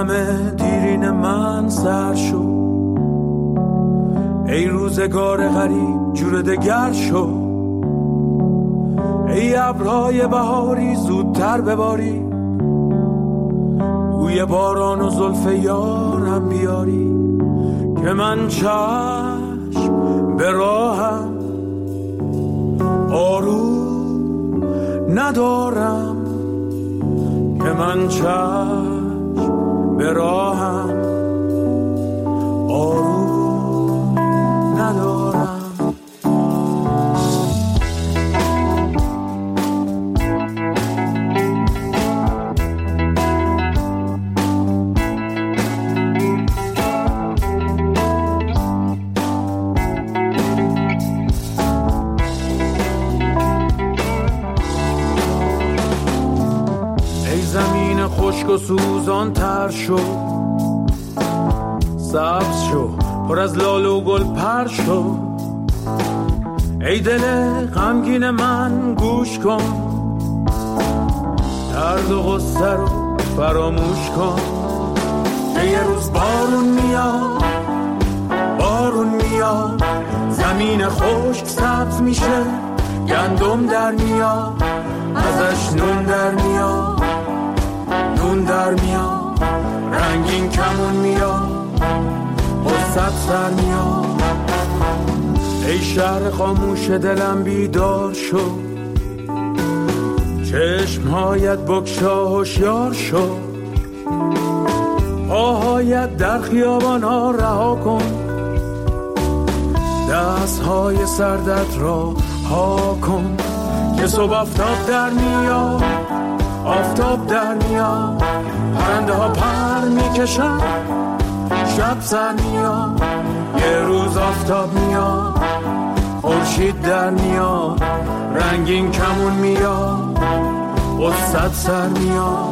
قلم دیرین من سر شد، ای روزگار غریب جور دگر شد، ای ابرهای بهاری زودتر بباری، بوی باران و زلف یارم بیاری، که من چشم به راهم آروم ندارم، که من چشم به راهم آروم ندارم. خشک و سوزان تر شو، سبز شو، پر از لاله و گل پر شو، ای دل غمگین من گوش کن، درد و غصه رو فراموش کن، که یه روز بارون میاد، بارون میاد، زمین خشک سبز میشه، گندم در میاد، ازش نون در میاد، نون در میاد، رنگین کمون میاد، قصت سر میاد، ای شهر خاموش دلم بیدار شو، چشمهایت بگشا هوشیار شو، پاهایت در خیابان ها رها کن، دستهای سردت را ها کن، که صبح آفتاب در میاد، آفتاب در میاد، پرنده ها پر میکشن، شب سر میاد، یه روز آفتاب میاد، خورشید در میاد، رنگین کمون میاد، قصت سر میاد.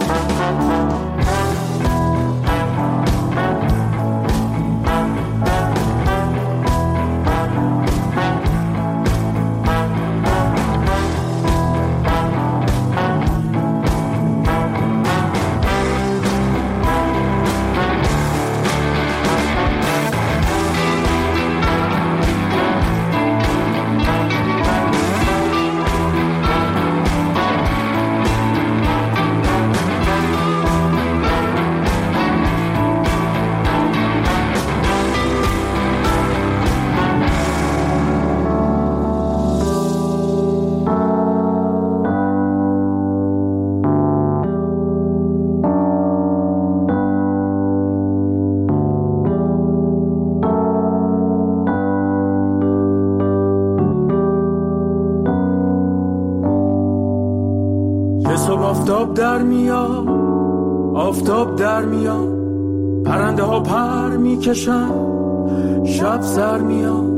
آفتاب در میاد، آفتاب در میاد، پرنده ها پر میکشن، شب سر میاد.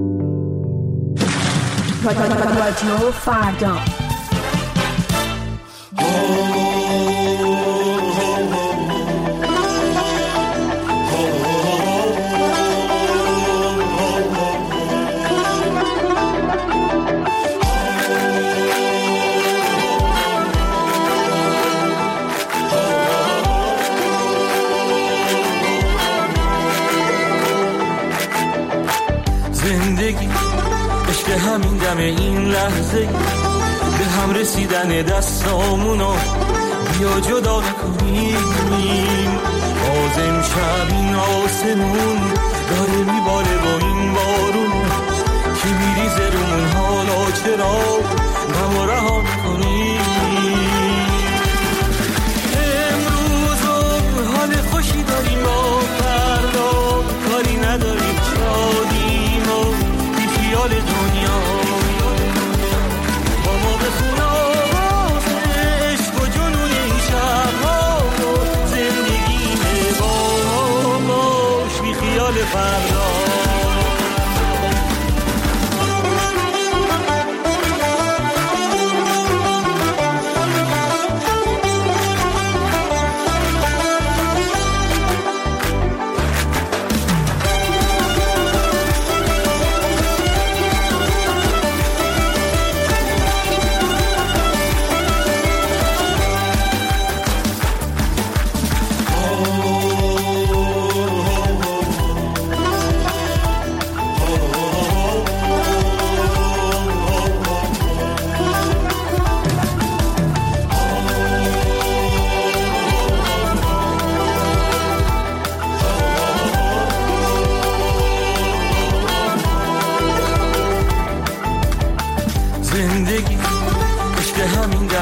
رادیو فردا همین دم این لحظه به هم رسیدن دستامونو بیا جدا نکنیم، باز امشب این آسمون داره میباره با این بارون که میریزه رومون، حالا چرا غم رها میکنیم؟ امروز حال خوشی داریم، با فردا کاری نداریم، شادیم و بی خیال دنیا با ما بخون آواز عشق و جنون این شبها و زندگی با ما باش بی خیال فردا.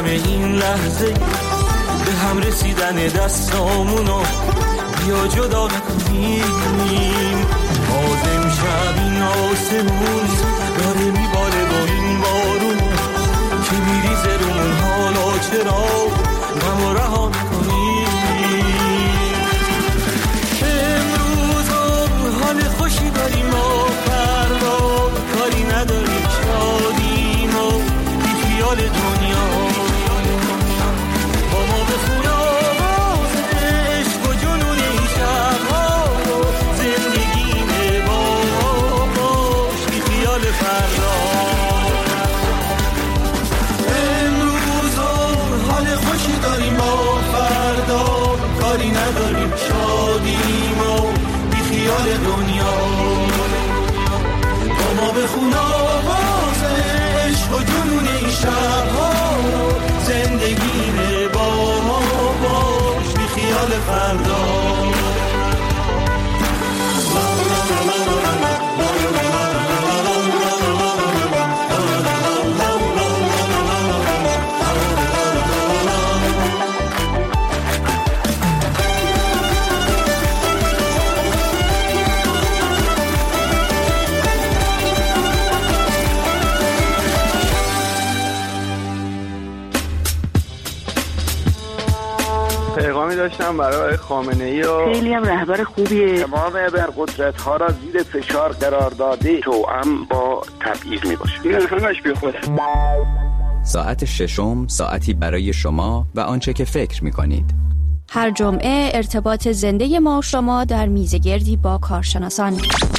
غم این لحظه به هم رسیدن دستامونو بیا جدا نکنیم. آدم شب این آسمون داره میباره با این بارون که میریزه رومون، حالا چرا غم رها نکنیم. امروز حال خوشی داریم و فردا کاری نداریم، شادیم و بی خیال دنیا با ما بخون آواز عشق و جنون این شبها و زندگیمه با باش بی خیال فردا. امروز حال خوشی داریم و فردا کاری نداریم، شادیم و بی خیال دنیا با ما بخون آواز عشق و جنون این شبها زندگیمه با ما باش بی خیال فردا. پیغامی داشتم برای خامنه‌ای و خیلی هم رهبر خوبیه. تمام ابرقدرت‌ها را زیر فشار قرار داده، توأم با تبعیض میباشه. این همش بیخوده. ساعت ششم، ساعتی برای شما و آنچه که فکر می‌کنید. هر جمعه ارتباط زنده ما و شما در میزگردی با کارشناسان.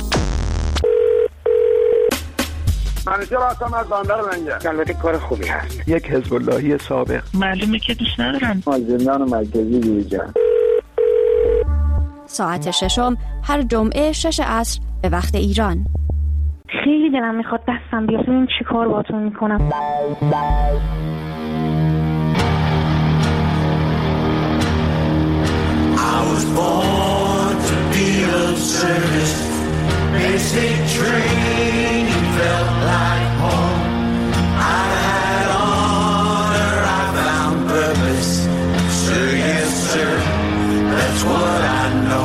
منیژه هستم از بندر منجر. البته کار خوبی هست. یک حزب اللهی سابق. معلومه که دوست ندارم. از زندان مرکزی بیرون. ساعت ششم هر جمعه 6 عصر به وقت ایران. خیلی دلم میخواد دستم بیاد ببین چی کار باهاتون میکنم. I was born to be of service. Basic training felt like home. I had honor, I found purpose. Sir, yes, sir, that's what I know.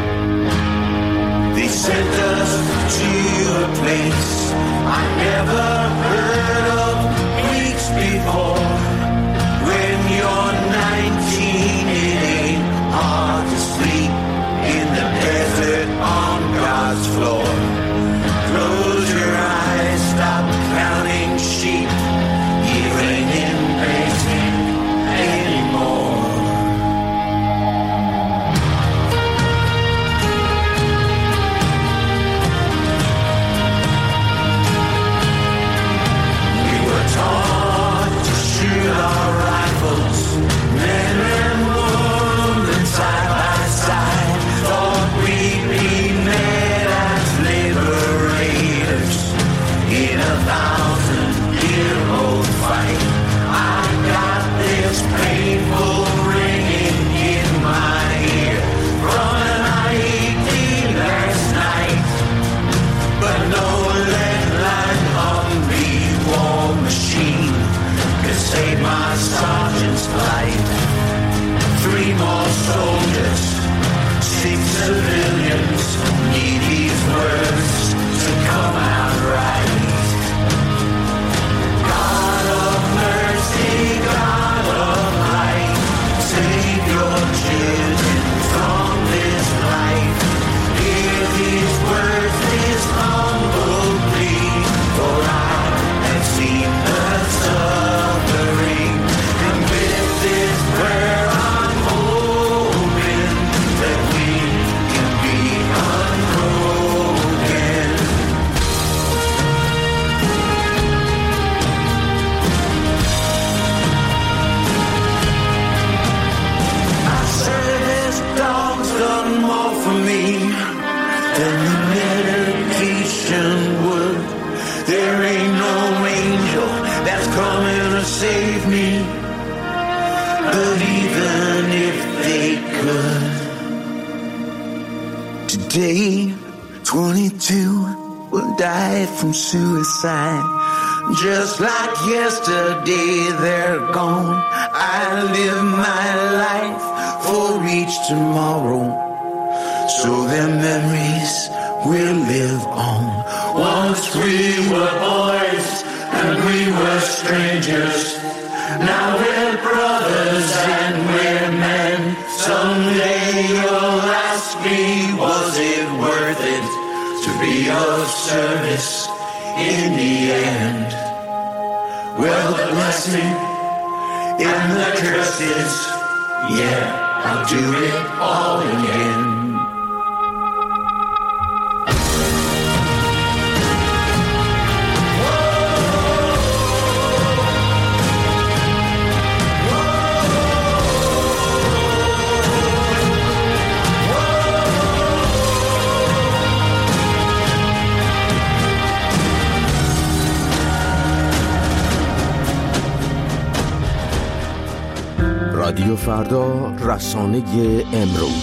They sent us to a place I never heard of weeks before. When you're 19, it ain't hard to sleep in the desert on God's floor. Close your eyes, stop counting sheep. You ain't in basement anymore. We were taught to shoot our rifles, men and women side by side. Thought we'd be met as liberators in a 1,000-year-old fight. I got this painful ringing in my ear from an IED last night, but no lead-line Humvee war machine could save my sergeant's life. 3 more soldiers, 6 civilians need these words to come out right. God of mercy, God of light, save your children from this life. Hear these words, this humble plea, for I have seen the suffering, and with this prayer I'm hoping that we can be unbroken. Our service dogs done more for me than the medication would. There ain't no angel that's coming to save me, but even if they could. Today, 22 will die from suicide. Just like yesterday, they're gone. I live my life for each tomorrow, so their memories will live on. Once we were boys and we were strangers. Now we're brothers and we're men. Someday you'll ask me, was it worth it to be of service in the end? Well, the blessing and the curses, yeah, I'll do it all again. رادیو فردا، رسانه امروز.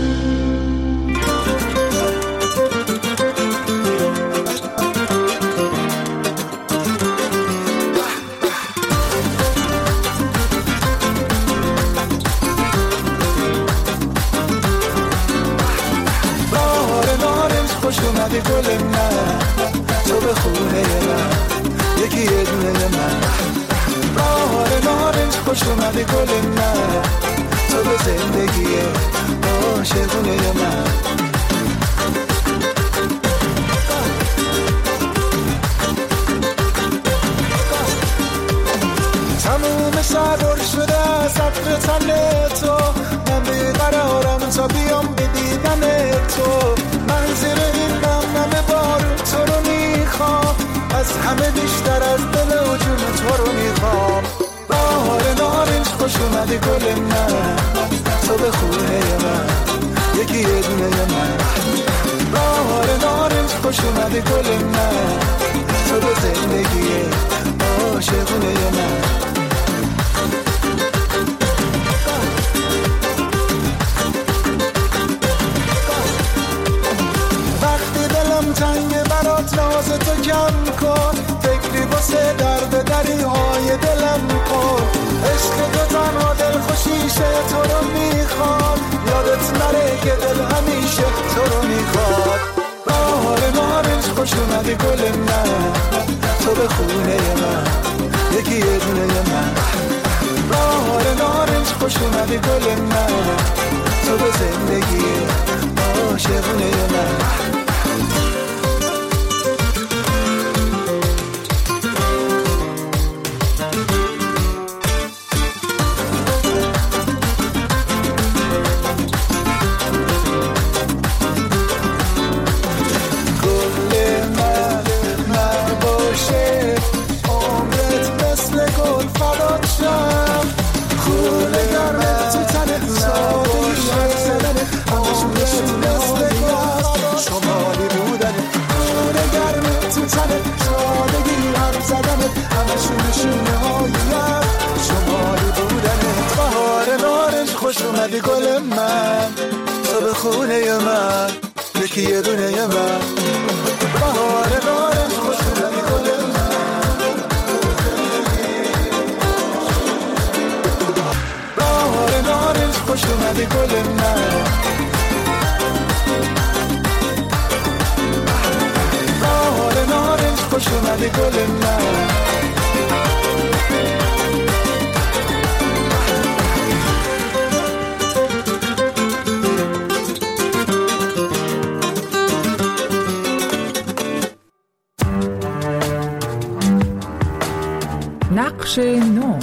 بهار نارنج خوش اومدی گل من، تو به خونه من یکی یه دونه من. بهار نارنج خوش اومدی گل من، تو به زندگی عاشقونه من. تموم سرور شده از عطر تن تو، من بیقرارم تا بیام بدیدن تو. من زیر این نمنم بارون تو رو میخوام، از همه بیشتر از دل و جون تو رو میخوام. بهار نارنج خوش اومدی گل من، تو به خونه من یکی یه دونه من. بهار نارنج خوش اومدی گل من، تو به زندگی عاشقونه من. وقتی دلم تنگه برات ناز تو کم کن، فکری واسه درد دریهای دلم کن. عشق تو تنها دل خوشیشه، تو رو میخواد، یادت نره که دل همیشه تو رو میخواد. بهار نارنج خوش اومدی گل من، تو به خونه من یکی یه دونه من. بهار نارنج خوش اومدی گل من، تو به زندگی عاشقونه من. اومدی گل من، تو به خونه من یکی یه دونه من. بهار نارنج خوش اومدی گل من، بهار نارنج خوش اومدی گل من. بهار نارنج خوش اومدی گل من. نقش نو.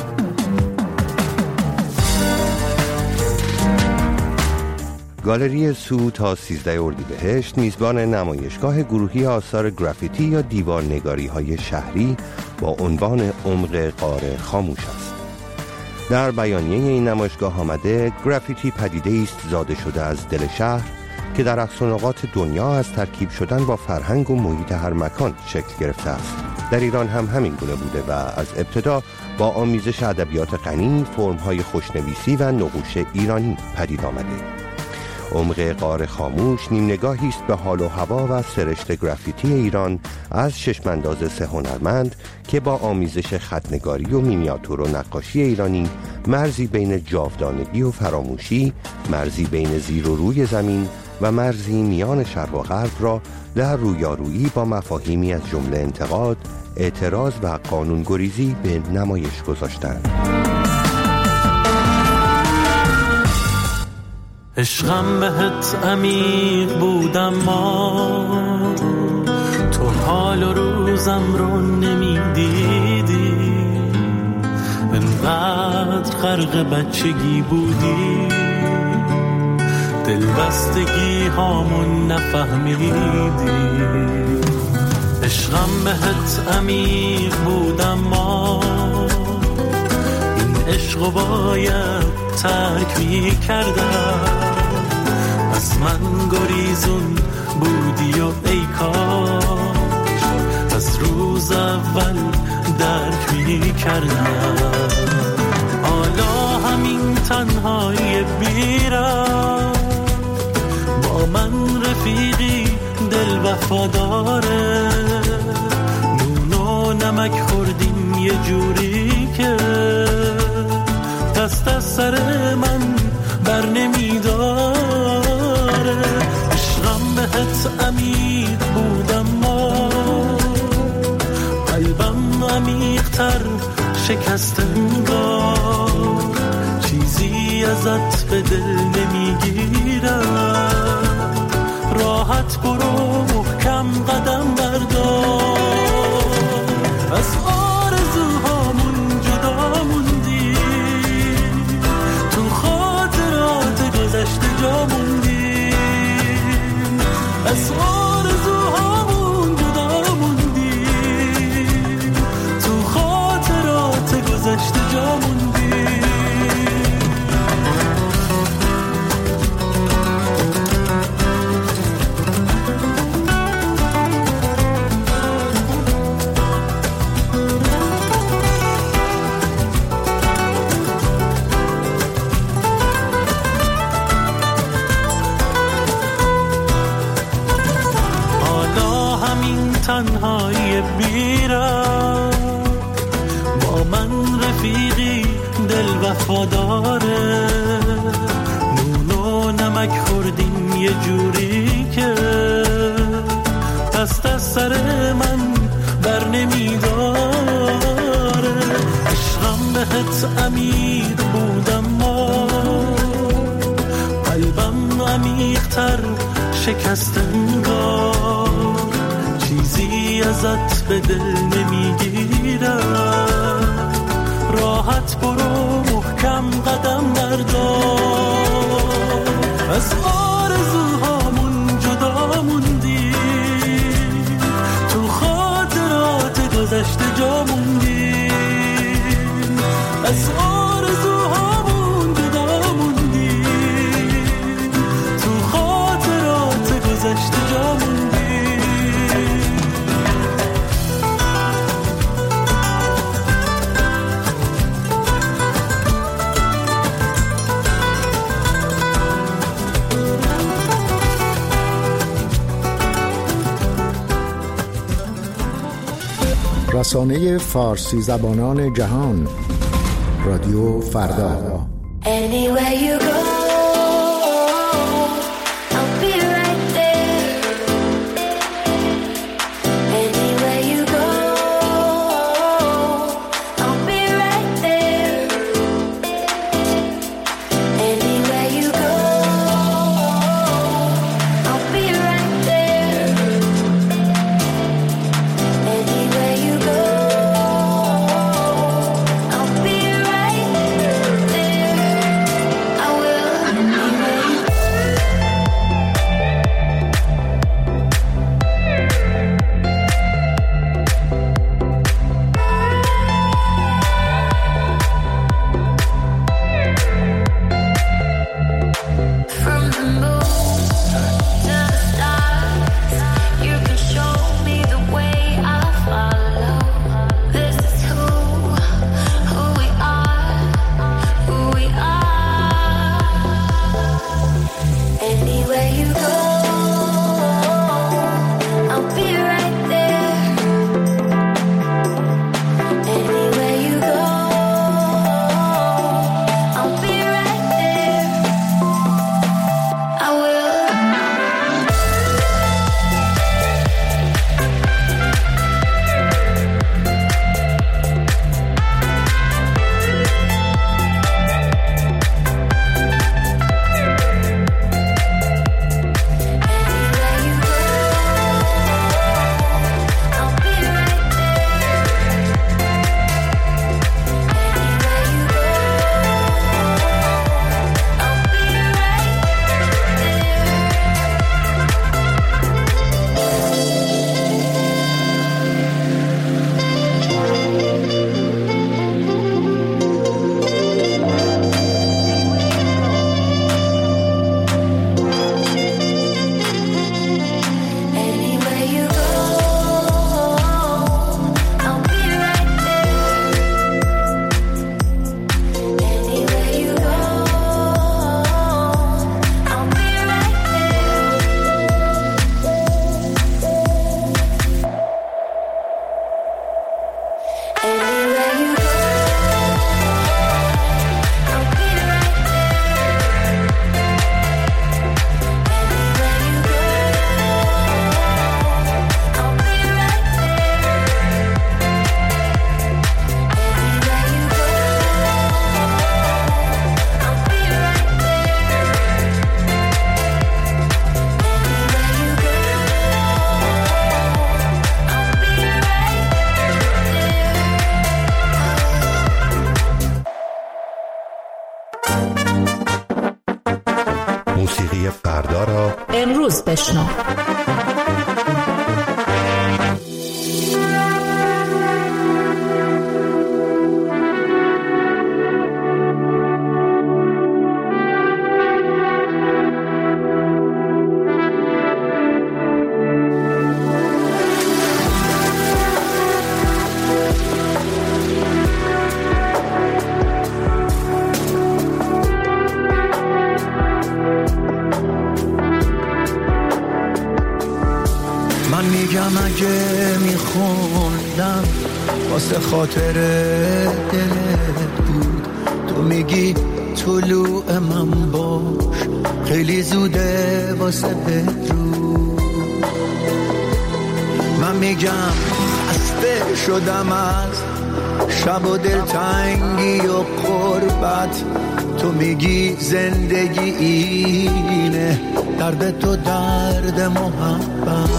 گالری سو تا 13 اردیبهشت میزبان نمایشگاه گروهی آثار گرافیتی یا دیوارنگاری های شهری با عنوان عمق غار خاموش است. در بیانیه این نمایشگاه آمده گرافیتی پدیده است زاده شده از دل شهر که در اقصانقاط دنیا از ترکیب شدن با فرهنگ و محیط هر مکان شکل گرفته است. در ایران هم همین گونه بوده و از ابتدا با آمیزش ادبیات غنی، فرم‌های خوشنویسی و نقوش ایرانی پدید آمده. عمق غار خاموش نیم نگاهی است به حال و هوا و سرشت گرافیتی ایران از چشم‌انداز سه هنرمند که با آمیزش خط‌نگاری و مینیاتور و نقاشی ایرانی مرزی بین جاودانگی و فراموشی، مرزی بین زیر و روی زمین و مرزی میان شرق و غرب را در رویارویی با مفاهیمی از جمله انتقاد، اعتراض و قانونگریزی به نمایش گذاشتند. عشقم بهت عمیق بودم ما، تو حال و روزم رو نمیدیدی، انقدر غرق بچگی بودی، دلبستگی هامون نفهمیدی. عشقم بهت عمیق بودم ما، این عشقو باید ترک می کردم، از من گریزون بودی و ای کاش از روز اول درک می کردم. حالا همین تنهایی بیرم، با من رفیقی دل وفاداره، نون و نمک خوردیم یه جوری که دست از سر من بر نمیداره. عشقم بهت عمیق بودم ما، قلبم عمیق‌تر شکست انگار، چیزی ازت به دل نمیگیرم، راحت برو محکم قدم بردار. از آرزوهامون جدا موندی، تو خاطرات گذشته جا موندی، از آرزوهامون جدا موندی، تو خاطرات گذشته جا موندی. تنهایی بیرم، با من رفیقی دل وفاداره، نون و نمک خوردیم یه جوری که دست از سر من بر نمیداره. عشقم بهت عمیق بودم ما، قلبم عمیق‌تر شکست انگار، چیزی ازت به دل نمیگیرم، راحت برو محکم قدم بردار. از آرزوهامون جدا موندی، تو خاطرات گذشته جا موندی، از آرزوهامون جدا موندی، تو خاطرات گذشته جا موندی. رسانه فارسی زبانان جهان، رادیو فردا. Anywhere you go, I'll be right there. Anywhere you go, I'll be right there. Anywhere you go, I'll be right there. Anywhere you go, I'll be right there. I will بشنو. اگه میخوندم واسه خاطر دلت بود، تو میگی طلوع من باش خیلی زوده واسه بدرود. من میگم خسته شدم از شب و دلتنگی و قربت، تو میگی زندگی اینه درد تو درد محبت.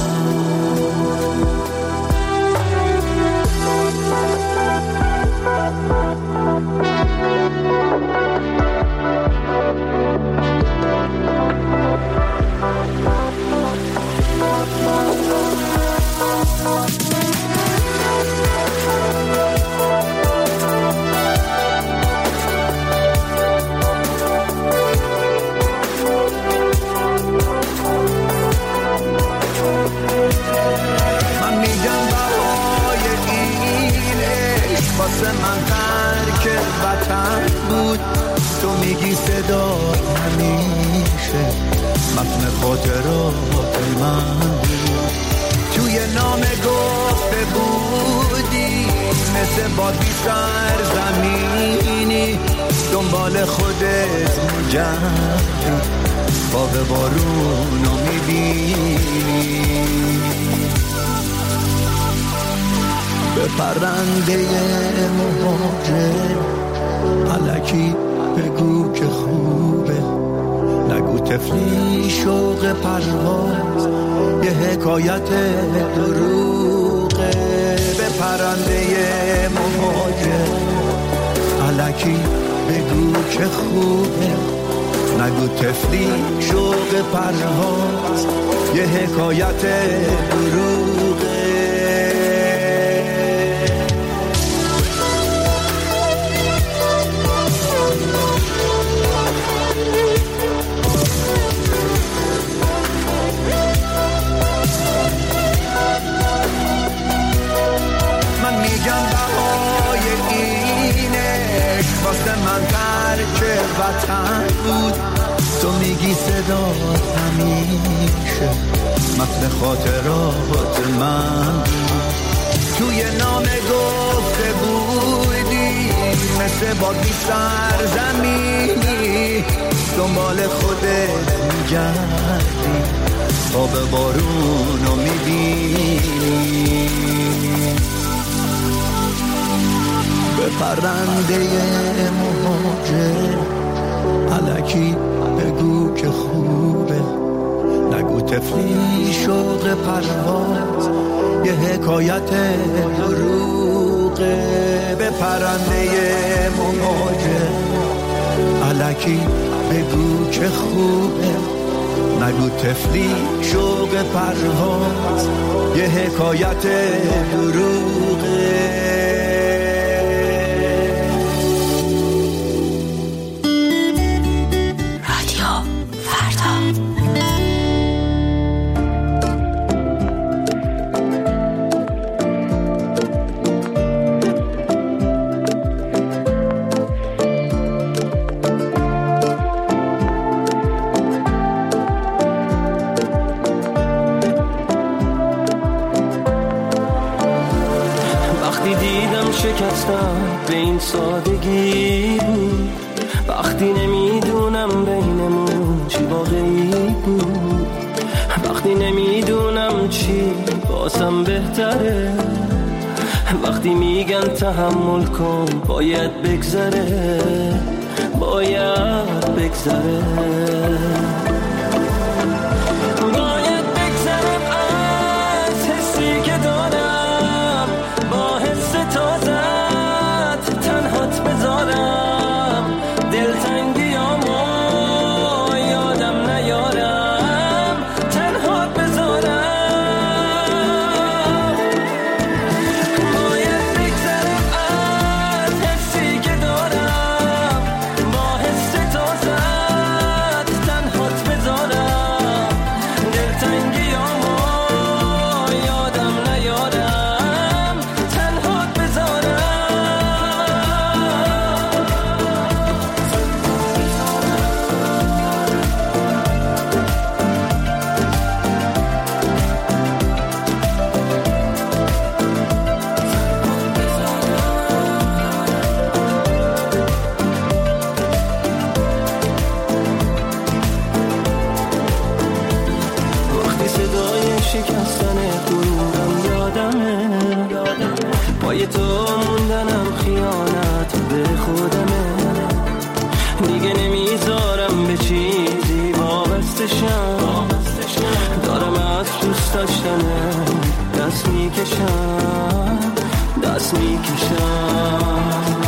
من ترک وطن بود، تو میگی صدا همیشه متن خاطرات من بود. توی نامه گفته بودی مثل باد بی سرزمینی دنبال خودت میگردی، باب بارونو میبینی. به پرنده مهاجر الکی بگو که خوبه، نگو تفلی شوق پرواز یه حکایت دروغه. به پرنده مهاجر الکی بگو که خوبه، نگو تفلی شوق پرواز یه حکایت دروغه. واسه من ترک وطن بود، تو میگی صدا همیشه متن خاطرات من بود. توی نامه گفته بودی مثل باد بی سرزمینی دنبال خودت میگردی، آب بارونو میبینی. به پرنده مهاجر الکی بگو که خوبه، نگو تفلی شوق پرواز یه حکایت دروغه. به پرنده مهاجر الکی بگو که خوبه، نگو تفلی شوق پرواز یه حکایت دروغه. به این سادگی بود، وقتی نمیدونم بینمون چی واقعی بود، وقتی نمیدونم چی واسم بهتره، وقتی میگن تحمل کن باید بگذره، باید بگذره. دلتنگی آما یادم نیارم، تنها برای تو موندنم خیانت به خودمه. دیگه نمیذارم به چیزی وابسته شم، دارم از دوست داشتنه دست میکشم.